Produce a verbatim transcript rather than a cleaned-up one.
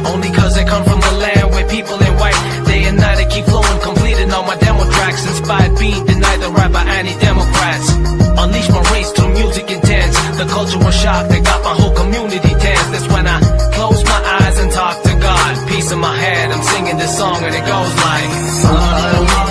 Only cause they come from the land where people in white. Day and night I keep flowing, completing all my demo tracks. Inspired, being denied the right by anti-democrats. Unleash my race through music intense. The culture was shocked, they got my whole community tense. That's when I close my eyes and talk to God. Peace in my head, I'm singing this song and it goes like,